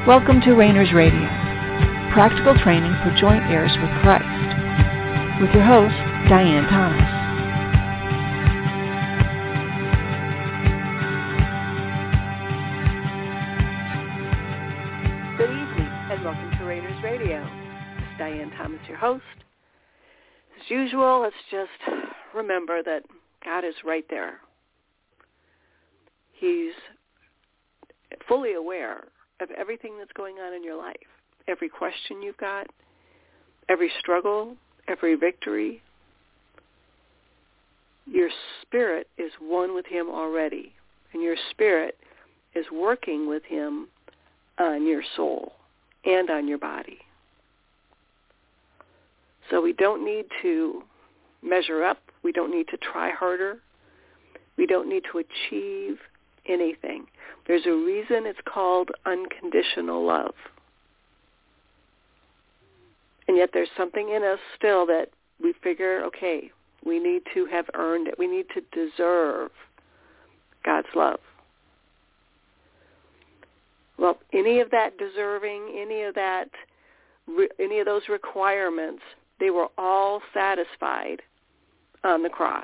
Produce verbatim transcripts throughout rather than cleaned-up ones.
Welcome to Rainers Radio, practical training for joint heirs with Christ, with your host, Diane Thomas. Good evening, and welcome to Rainers Radio. It's Diane Thomas, your host. As usual, let's just remember that God is right there. He's fully aware of everything that's going on in your life, every question you've got, every struggle, every victory. Your spirit is one with him already, and your spirit is working with him on your soul and on your body. So we don't need to measure up. We don't need to try harder. We don't need to achieve anything. There's a reason it's called unconditional love. And yet there's something in us still that we figure, okay, we need to have earned it. We need to deserve God's love. Well, any of that deserving, any of that, any of those requirements, they were all satisfied on the cross.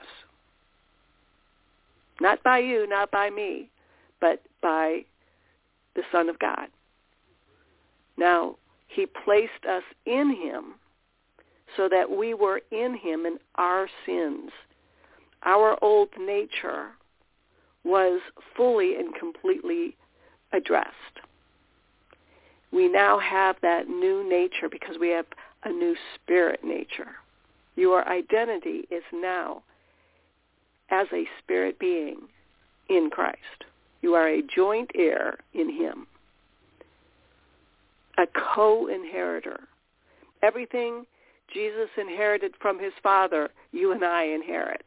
Not by you, not by me, but by the Son of God. Now, he placed us in him so that we were in him and our sins. Our old nature was fully and completely addressed. We now have that new nature because we have a new spirit nature. Your identity is now as a spirit being in Christ. You are a joint heir in him, a co-inheritor. Everything Jesus inherited from his Father, you and I inherit.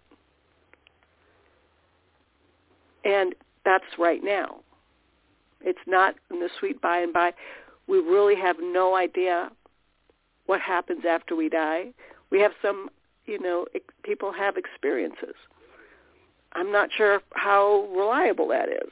And that's right now. It's not in the sweet by and by. We really have no idea what happens after we die. We have some, you know, people have experiences. I'm not sure how reliable that is.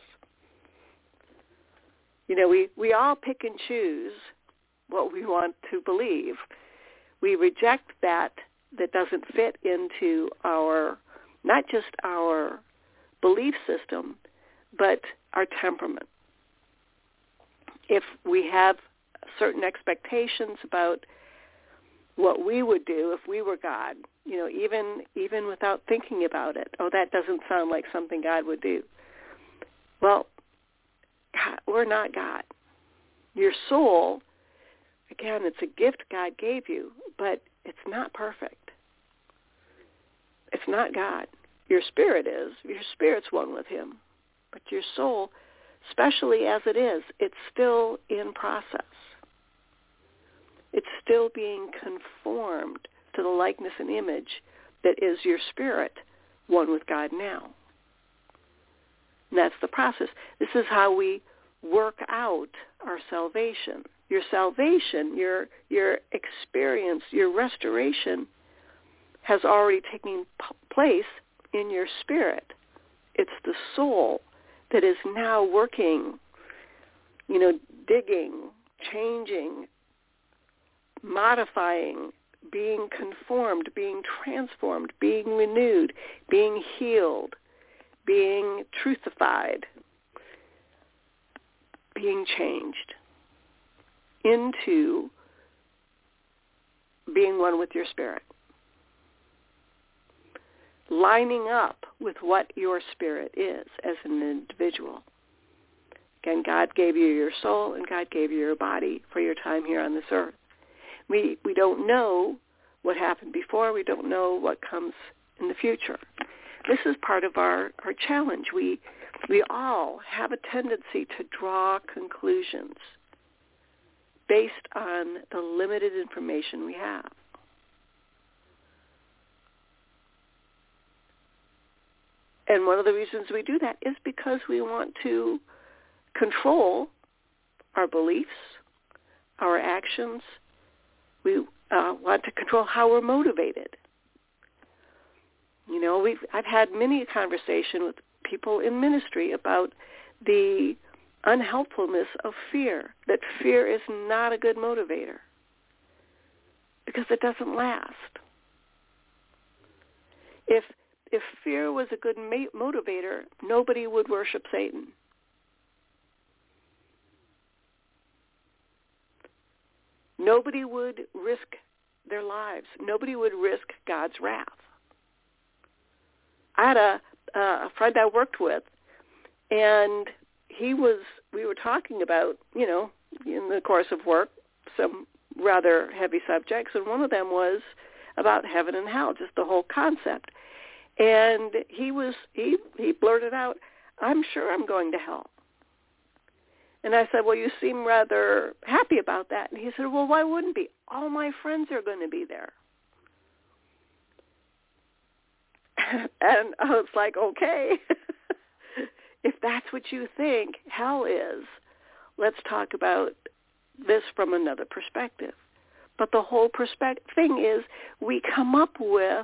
You know, we, we all pick and choose what we want to believe. We reject that that doesn't fit into our, not just our belief system, but our temperament. If we have certain expectations about what we would do if we were God, you know, even even without thinking about it. Oh, that doesn't sound like something God would do. Well, God, we're not God. Your soul, again, it's a gift God gave you, but it's not perfect. It's not God. Your spirit is. Your spirit's one with him. But your soul, especially as it is, it's still in process. It's still being conformed to the likeness and image that is your spirit, one with God now. And that's the process. This is how we work out our salvation. Your salvation, your your experience, your restoration has already taken p- place in your spirit. It's the soul that is now working, you know, digging, changing, modifying, being conformed, being transformed, being renewed, being healed, being truthified, being changed into being one with your spirit. Lining up with what your spirit is as an individual. Again, God gave you your soul and God gave you your body for your time here on this earth. We we don't know what happened before. We don't know what comes in the future. This is part of our, our challenge. We we all have a tendency to draw conclusions based on the limited information we have. And one of the reasons we do that is because we want to control our beliefs, our actions. We uh, want to control how we're motivated. You know, we've I've had many a conversation with people in ministry about the unhelpfulness of fear, that fear is not a good motivator because it doesn't last. If if fear was a good ma- motivator, nobody would worship Satan. Nobody would risk their lives. Nobody would risk God's wrath. I had a, uh, a friend I worked with, and he was, we were talking about, you know, in the course of work, some rather heavy subjects, and one of them was about heaven and hell, just the whole concept. And he was, he, he blurted out, I'm sure I'm going to hell. And I said, well, you seem rather happy about that. And he said, well, why wouldn't be? All my friends are going to be there. And I was like, okay, if that's what you think hell is, let's talk about this from another perspective. But the whole perspective thing is we come up with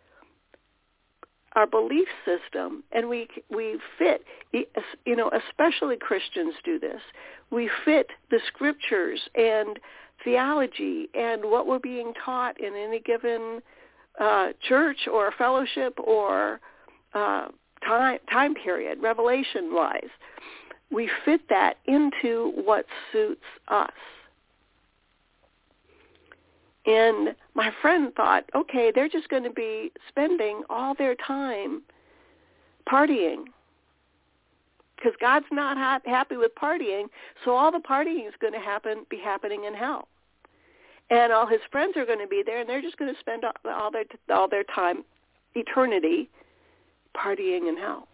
our belief system, and we we fit, you know, especially Christians do this. We fit the scriptures and theology and what we're being taught in any given uh, church or fellowship or uh, time time period, revelation-wise. We fit that into what suits us. And my friend thought, okay, they're just going to be spending all their time partying because God's not ha- happy with partying, so all the partying is going to happen, be happening in hell. And all his friends are going to be there, and they're just going to spend all, all their all their time, eternity, partying in hell.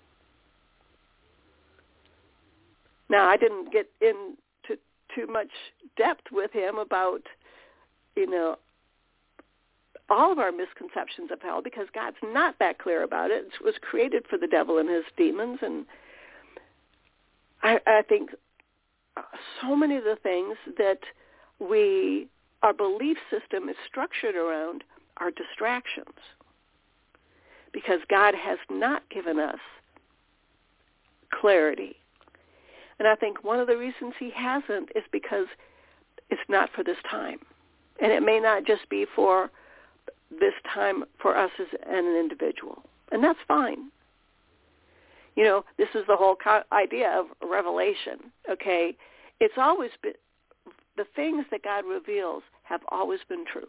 Now, I didn't get into too much depth with him about, you know, all of our misconceptions of hell, because God's not that clear about it. It was created for the devil and his demons, and I, I think so many of the things that we, our belief system is structured around are distractions, because God has not given us clarity. And I think one of the reasons he hasn't is because it's not for this time. And it may not just be for this time for us as an individual. And that's fine. You know, this is the whole co- idea of revelation, okay? It's always been, the things that God reveals have always been true.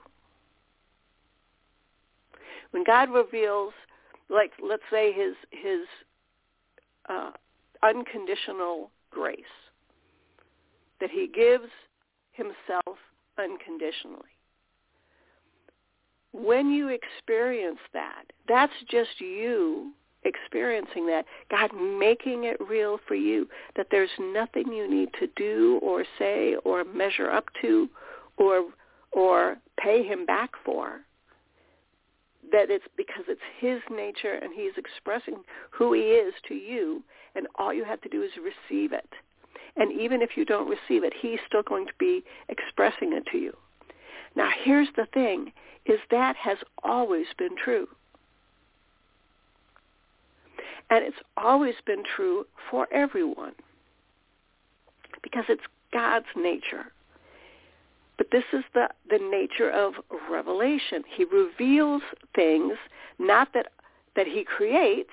When God reveals, like, let's say his, his uh, unconditional grace, that he gives himself unconditionally. When you experience that, that's just you experiencing that, God making it real for you, that there's nothing you need to do or say or measure up to or or pay him back for, that it's because it's his nature and he's expressing who he is to you, and all you have to do is receive it. And even if you don't receive it, he's still going to be expressing it to you. Now, here's the thing, is that has always been true. And it's always been true for everyone, because it's God's nature. But this is the, the nature of revelation. He reveals things, not that, that he creates,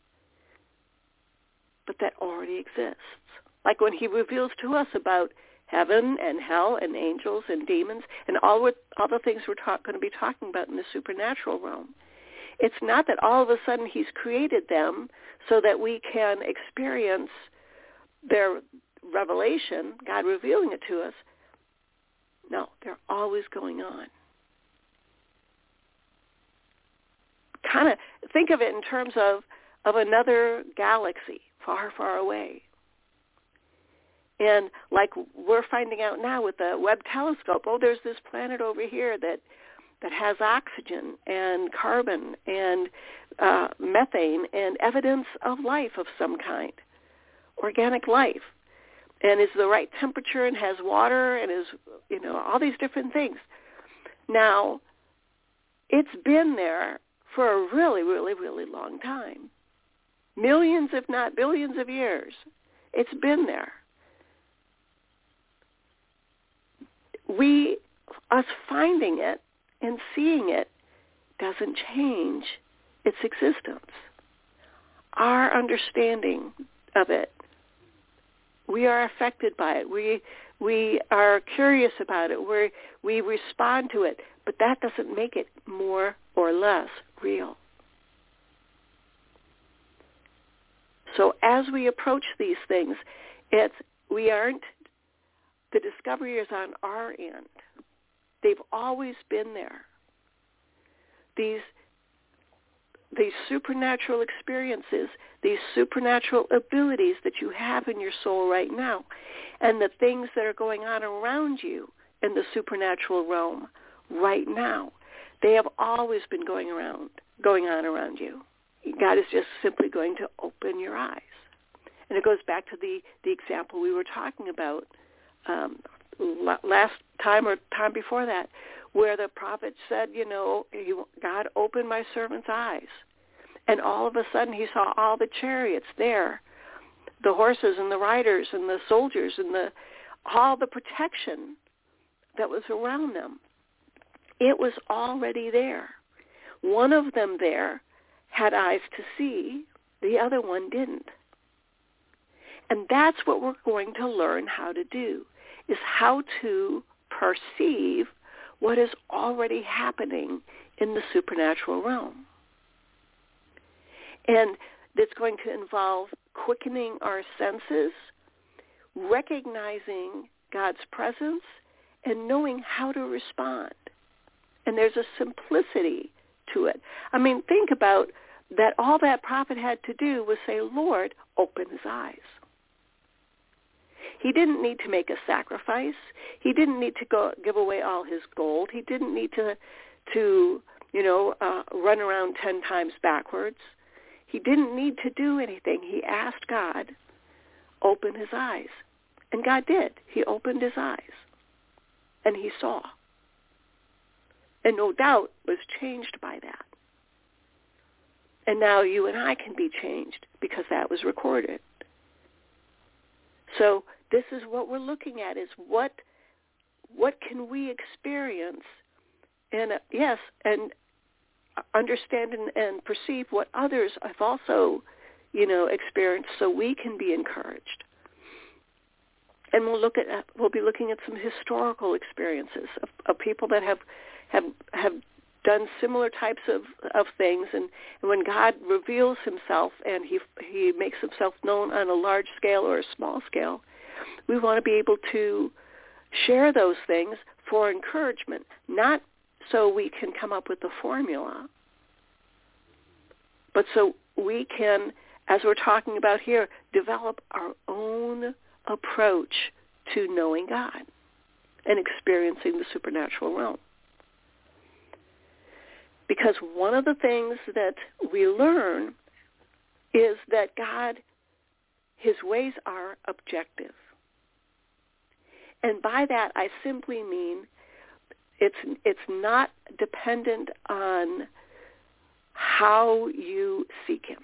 but that already exists. Like when he reveals to us about heaven and hell and angels and demons and all what, all the things we're talk, going to be talking about in the supernatural realm. It's not that all of a sudden he's created them so that we can experience their revelation, God revealing it to us. No, they're always going on. Kind of think of it in terms of, of another galaxy far, far away. And like we're finding out now with the Webb telescope, oh, there's this planet over here that that has oxygen and carbon and uh, methane and evidence of life of some kind, organic life, and is the right temperature and has water and is, you know, all these different things. Now, it's been there for a really, really, really long time. Millions, if not billions of years. It's been there. we, us finding it and seeing it doesn't change its existence. Our understanding of it, we are affected by it. We we are curious about it. We we respond to it, but that doesn't make it more or less real. So as we approach these things, it's we aren't, the discovery is on our end. They've always been there. These these supernatural experiences, these supernatural abilities that you have in your soul right now, and the things that are going on around you in the supernatural realm right now, they have always been going around, going on around you. God is just simply going to open your eyes. And it goes back to the, the example we were talking about um, last time or time before that, where the prophet said, you know, God opened my servant's eyes. And all of a sudden he saw all the chariots there, the horses and the riders and the soldiers and the all the protection that was around them. It was already there. One of them there had eyes to see, the other one didn't. And that's what we're going to learn how to do, is how to perceive what is already happening in the supernatural realm. And it's going to involve quickening our senses, recognizing God's presence, and knowing how to respond. And there's a simplicity to it. I mean, think about that. All that prophet had to do was say, Lord, open his eyes. He didn't need to make a sacrifice. He didn't need to go give away all his gold. He didn't need to, to you know, uh, run around ten times backwards. He didn't need to do anything. He asked God, open his eyes. And God did. He opened his eyes. And he saw. And no doubt was changed by that. And now you and I can be changed because that was recorded. So this is what we're looking at, is what what can we experience and, uh, yes, and understand and, and perceive what others have also, you know, experienced, so we can be encouraged. And we'll look at we'll be looking at some historical experiences of, of people that have have have done similar types of, of things, and, and when God reveals himself and he he makes himself known on a large scale or a small scale, we want to be able to share those things for encouragement, not so we can come up with the formula, but so we can, as we're talking about here, develop our own approach to knowing God and experiencing the supernatural realm. Because one of the things that we learn is that God, his ways are objective. And by that, I simply mean it's it's not dependent on how you seek him.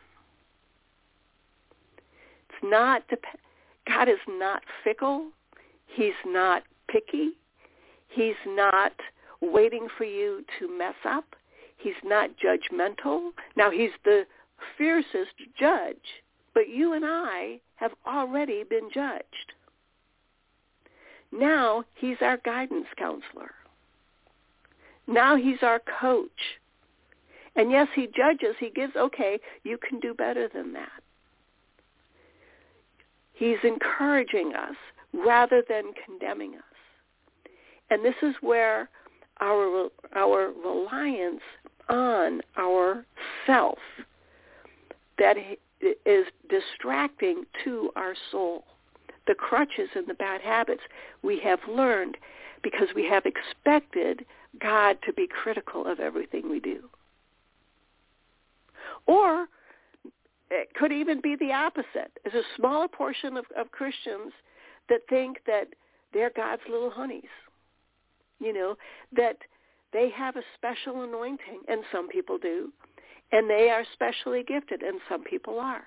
It's not dep- God is not fickle. He's not picky. He's not waiting for you to mess up. He's not judgmental. Now, he's the fiercest judge, but you and I have already been judged. Now, he's our guidance counselor. Now he's our coach. And yes, he judges. He gives, okay, you can do better than that. He's encouraging us rather than condemning us. And this is where our our reliance on our self that is distracting to our soul. The crutches and the bad habits we have learned because we have expected God to be critical of everything we do. Or it could even be the opposite. There's a smaller portion of, of Christians that think that they're God's little honeys, you know, that they have a special anointing, and some people do, and they are specially gifted, and some people are.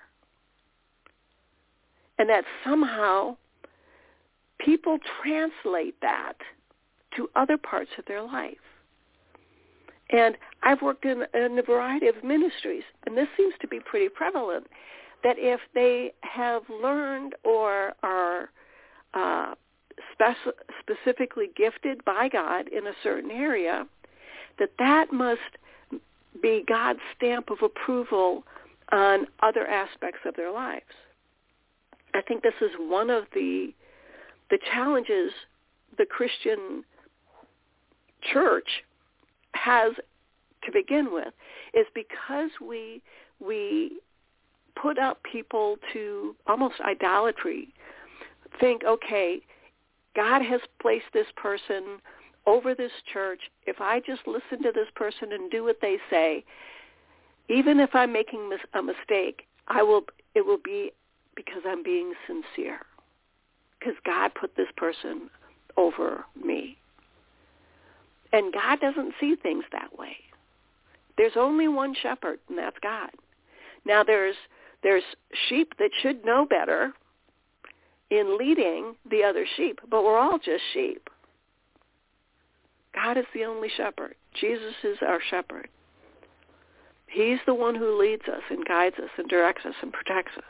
And that somehow people translate that to other parts of their life. And I've worked in, in a variety of ministries, and this seems to be pretty prevalent, that if they have learned or are uh, spec- specifically gifted by God in a certain area, that that must be God's stamp of approval on other aspects of their lives. I think this is one of the the challenges the Christian church has to begin with, is because we we put up people to almost idolatry. Think, okay, God has placed this person over this church. If I just listen to this person and do what they say, even if I'm making a mistake, I will. It will be because I'm being sincere, because God put this person over me. And God doesn't see things that way. There's only one shepherd, and that's God. Now there's there's sheep that should know better in leading the other sheep, but we're all just sheep. God is the only shepherd. Jesus is our shepherd. He's the one who leads us and guides us and directs us and protects us.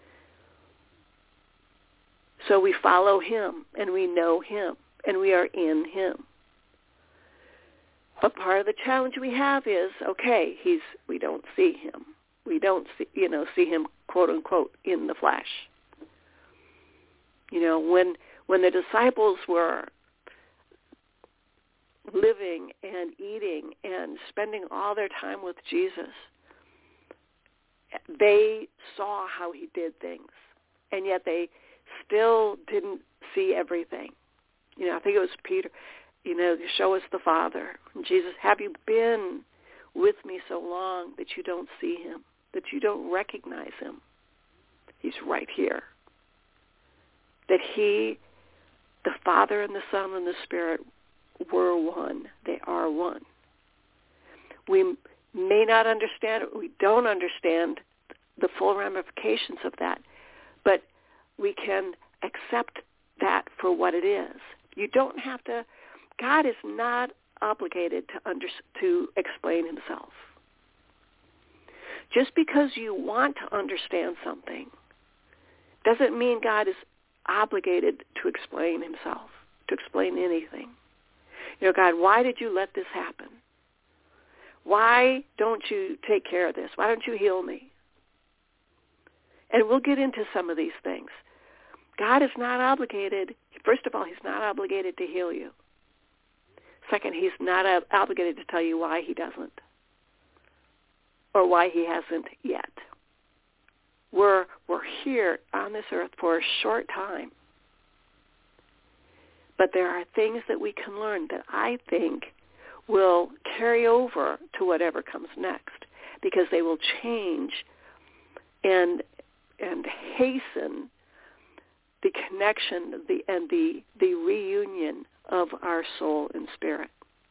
So we follow him, and we know him, and we are in him. But part of the challenge we have is, okay, he's we don't see him. We don't see, you know, see him, quote unquote, in the flesh. You know, when when the disciples were living and eating and spending all their time with Jesus, they saw how he did things, and yet they still didn't see everything. You know, I think it was Peter, you know, show us the Father. And Jesus, have you been with me so long that you don't see him, that you don't recognize him? He's right here. That he, the Father and the Son and the Spirit were one. They are one. We may not understand it. We don't understand the full ramifications of that, but we can accept that for what it is. You don't have to, God is not obligated to under, to explain himself. Just because you want to understand something doesn't mean God is obligated to explain himself, to explain anything. You know, God, why did you let this happen? Why don't you take care of this? Why don't you heal me? And we'll get into some of these things. God is not obligated. First of all, he's not obligated to heal you. Second, he's not obligated to tell you why he doesn't, or why he hasn't yet. We're, we're here on this earth for a short time. But there are things that we can learn that I think will carry over to whatever comes next, because they will change and and hasten the connection the, and the, the reunion of our soul and spirit.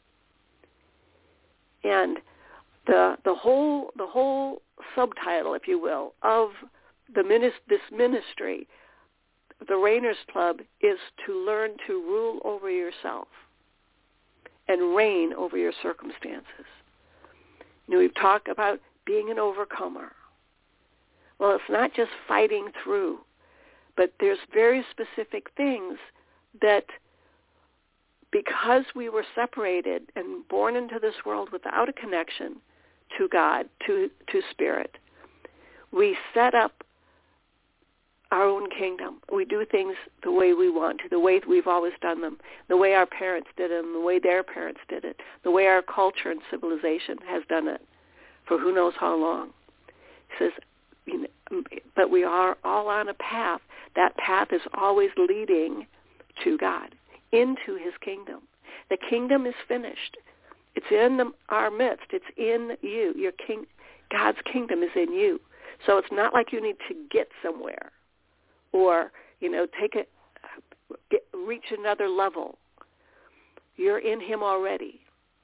And the the whole the whole subtitle, if you will, of the minis- this ministry, the Reigners Club, is to learn to rule over yourself and reign over your circumstances. You know, we've talked about being an overcomer. Well, it's not just fighting through, but there's very specific things that, because we were separated and born into this world without a connection to God, to, to Spirit, we set up our own kingdom. We do things the way we want to, the way we've always done them, the way our parents did them, the way their parents did it, the way our culture and civilization has done it for who knows how long. He says, you know, but we are all on a path. That path is always leading to God, into his kingdom. The kingdom is finished. It's in the, our midst. It's in you. Your king, God's kingdom is in you. So it's not like you need to get somewhere, or, you know, take it, get, reach another level. You're in him already.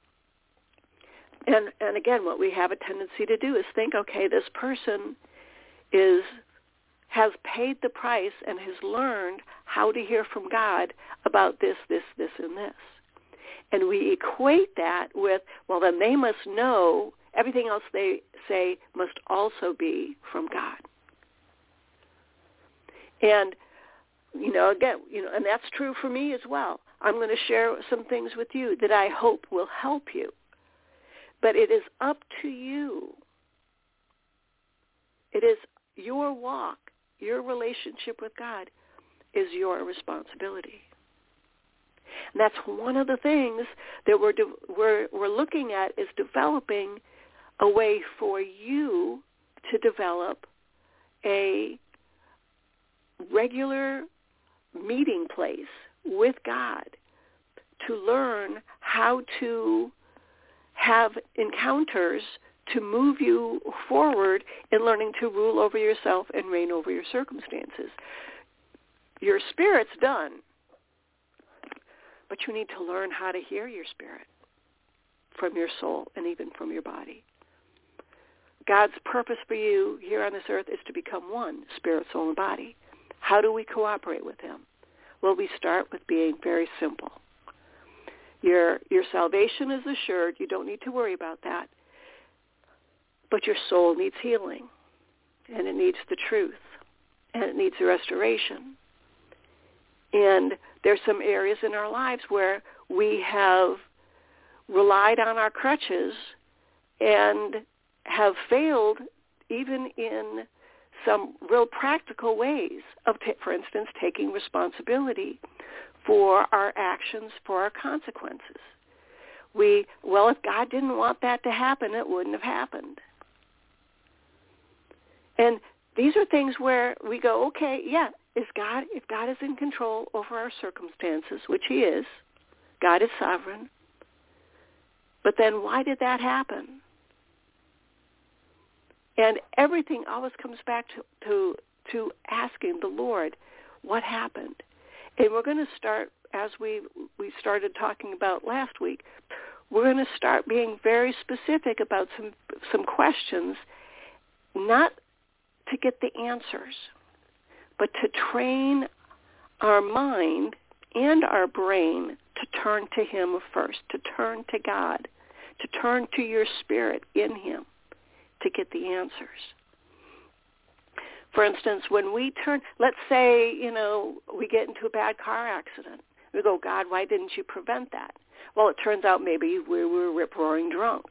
And and again, what we have a tendency to do is think, okay, this person is has paid the price and has learned how to hear from God about this, this, this, and this. And we equate that with, well, then they must know everything else they say must also be from God. And, you know, again, you know, and that's true for me as well. I'm going to share some things with you that I hope will help you. But it is up to you. It is your walk, your relationship with God is your responsibility. And that's one of the things that we're, de- we're, we're looking at is developing a way for you to develop a regular meeting place with God to learn how to have encounters to move you forward in learning to rule over yourself and reign over your circumstances. Your spirit's done, but you need to learn how to hear your spirit from your soul and even from your body. God's purpose for you here on this earth is to become one, spirit, soul, and body. How do we cooperate with him? Well, we start with being very simple. Your your salvation is assured. You don't need to worry about that. But your soul needs healing, and it needs the truth, and it needs a restoration. And there's some areas in our lives where we have relied on our crutches and have failed even in some real practical ways of, t- for instance, taking responsibility for our actions, for our consequences. We, well, if God didn't want that to happen, it wouldn't have happened. And these are things where we go, okay, yeah, is God, if God is in control over our circumstances, which he is, God is sovereign, but then why did that happen? And everything always comes back to, to, to asking the Lord, what happened? And we're going to start, as we, we started talking about last week, we're going to start being very specific about some, some questions, not to get the answers, but to train our mind and our brain to turn to him first, to turn to God, to turn to your spirit in him to get the answers. For instance, when we turn, let's say, you know, we get into a bad car accident. We go, God, why didn't you prevent that? Well, it turns out maybe we were rip-roaring drunk.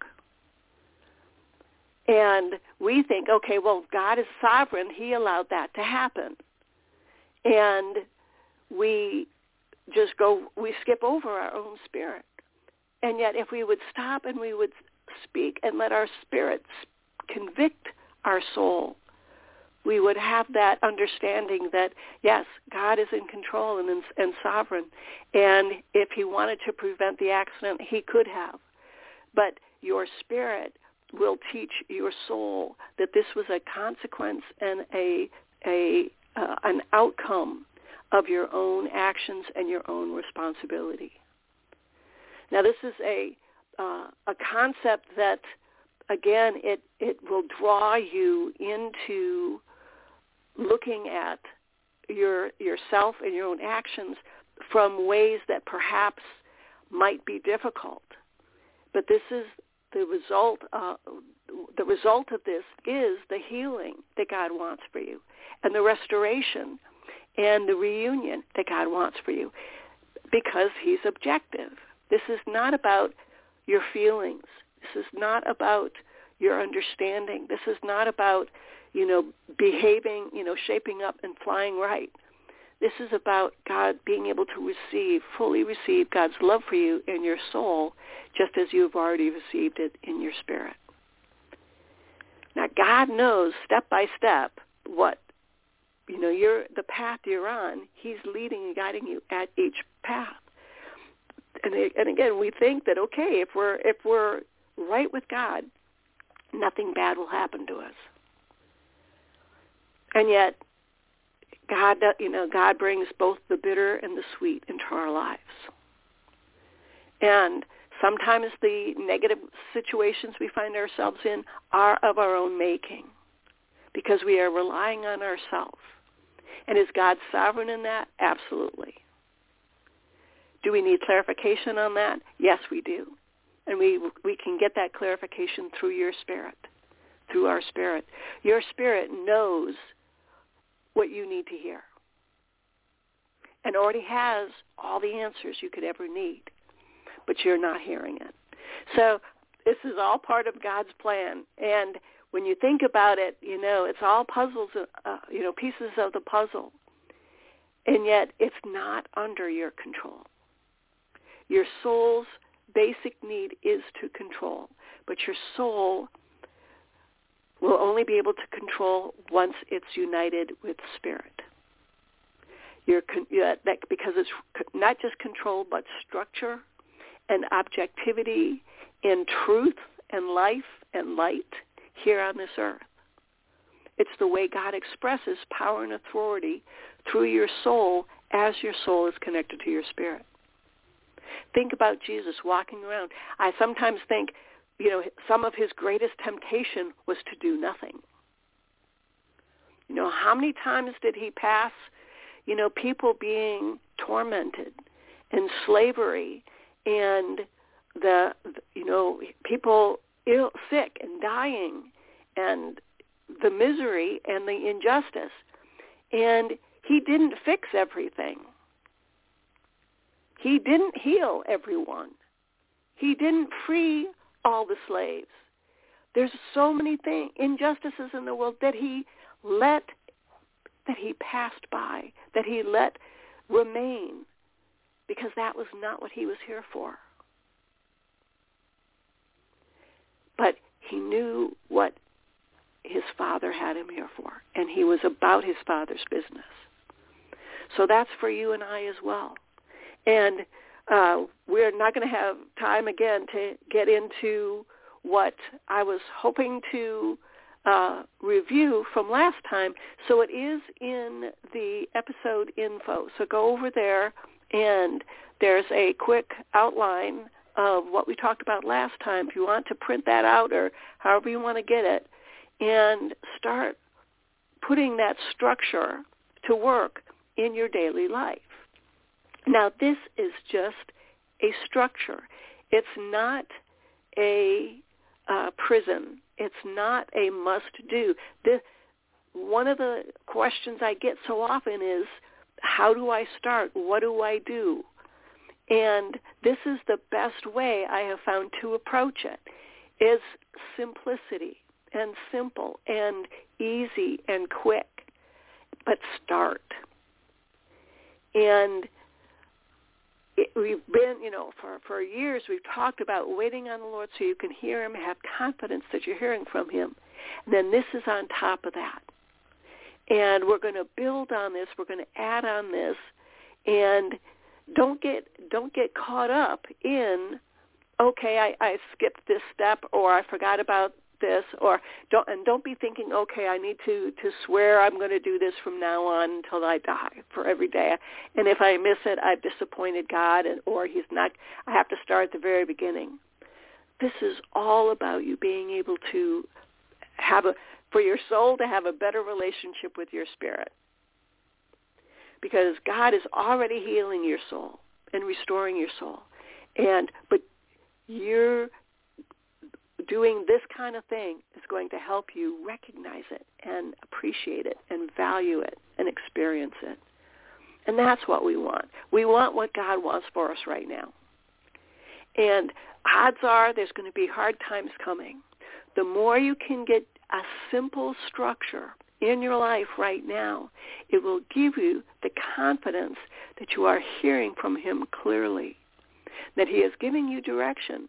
And we think, okay, well, God is sovereign. He allowed that to happen. And we just go, we skip over our own spirit. And yet if we would stop and we would speak and let our spirit convict our soul, we would have that understanding that, yes, God is in control and, and sovereign. And if he wanted to prevent the accident, he could have. But your spirit will teach your soul that this was a consequence and a, a uh, an outcome of your own actions and your own responsibility. Now, this is a uh, a concept that, again, it, it will draw you into looking at your yourself and your own actions from ways that perhaps might be difficult. But this is the result. Uh, the result of this is the healing that God wants for you, and the restoration and the reunion that God wants for you, because he's objective. This is not about your feelings. This is not about your understanding. This is not about, you know, behaving, you know, shaping up and flying right. This is about God being able to receive, fully receive God's love for you in your soul, just as you've already received it in your spirit. Now, God knows step by step what, you know, you're, the path you're on. He's leading and guiding you at each path. And, and again, we think that, okay, if we're if we're right with God, nothing bad will happen to us. And yet, God, you know, God brings both the bitter and the sweet into our lives. And sometimes the negative situations we find ourselves in are of our own making, because we are relying on ourselves. And is God sovereign in that? Absolutely. Do we need clarification on that? Yes, we do. And we we can get that clarification through your spirit, through our spirit. Your spirit knows what you need to hear and already has all the answers you could ever need, but you're not hearing it. So this is all part of God's plan. And when you think about it, you know, it's all puzzles, uh, you know, pieces of the puzzle. And yet it's not under your control. Your soul's basic need is to control, but your soul will only be able to control once it's united with spirit. You're con- yeah, that, because it's not just control, but structure and objectivity and truth and life and light here on this earth. It's the way God expresses power and authority through your soul as your soul is connected to your spirit. Think about Jesus walking around. I sometimes think, you know, some of his greatest temptation was to do nothing. You know, how many times did he pass, you know, people being tormented and slavery and the, you know, people ill, sick and dying and the misery and the injustice. And he didn't fix everything. He didn't heal everyone. He didn't free all the slaves. There's so many things, injustices in the world that he let, that he passed by, that he let remain, because that was not what he was here for. But he knew what his Father had him here for, and he was about his Father's business. So that's for you and I as well. And uh, we're not going to have time again to get into what I was hoping to uh, review from last time. So it is in the episode info. So go over there, and there's a quick outline of what we talked about last time. If you want to print that out or however you want to get it, and start putting that structure to work in your daily life. Now, this is just a structure. It's not a uh, prison. It's not a must-do. This, one of the questions I get so often is, how do I start? What do I do? And this is the best way I have found to approach it, is simplicity and simple and easy and quick, but start. And it, we've been, you know, for, for years we've talked about waiting on the Lord so you can hear him, have confidence that you're hearing from him. And then this is on top of that. And we're going to build on this. We're going to add on this. And don't get don't get caught up in, okay, I, I skipped this step, or I forgot about this, or don't and don't be thinking, okay, I need to, to swear I'm going to do this from now on until I die for every day. And if I miss it, I've disappointed God, and or he's not. I have to start at the very beginning. This is all about you being able to have a for your soul to have a better relationship with your spirit, because God is already healing your soul and restoring your soul, and but you're doing this kind of thing is going to help you recognize it and appreciate it and value it and experience it. And that's what we want. We want what God wants for us right now. And odds are there's going to be hard times coming. The more you can get a simple structure in your life right now, it will give you the confidence that you are hearing from him clearly, that he is giving you direction.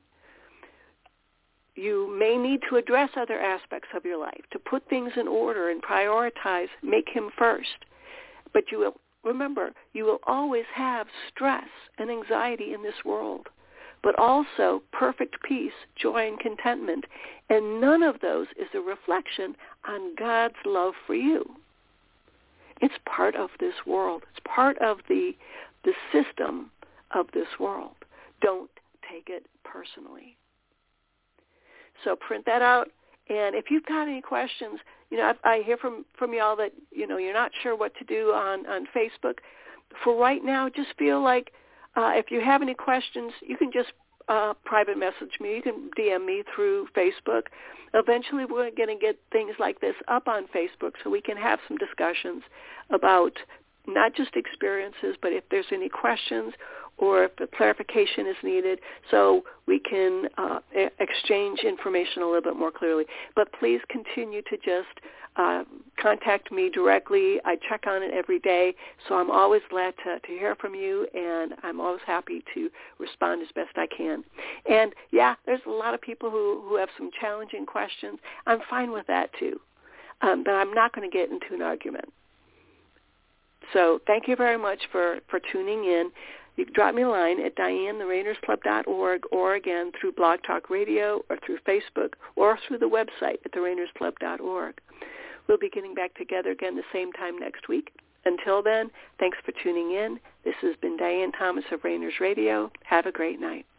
You may need to address other aspects of your life, to put things in order and prioritize, make him first. But you will, remember, you will always have stress and anxiety in this world, but also perfect peace, joy, and contentment. And none of those is a reflection on God's love for you. It's part of this world. It's part of the, the system of this world. Don't take it personally. So print that out. And if you've got any questions, you know, I, I hear from, from y'all that, you know, you're not sure what to do on, on Facebook. For right now, just feel like uh, if you have any questions, you can just uh, private message me. You can D M me through Facebook. Eventually, we're going to get things like this up on Facebook so we can have some discussions about not just experiences, but if there's any questions or if a clarification is needed, so we can uh, exchange information a little bit more clearly. But please continue to just uh, contact me directly. I check on it every day, so I'm always glad to, to hear from you, and I'm always happy to respond as best I can. And, yeah, there's a lot of people who, who have some challenging questions. I'm fine with that, too. Um, but I'm not going to get into an argument. So thank you very much for, for tuning in. You can drop me a line at diane the rainers club dot org, or again through Blog Talk Radio or through Facebook or through the website at the rainers club dot org. We'll be getting back together again the same time next week. Until then, thanks for tuning in. This has been Diane Thomas of Rainers Radio. Have a great night.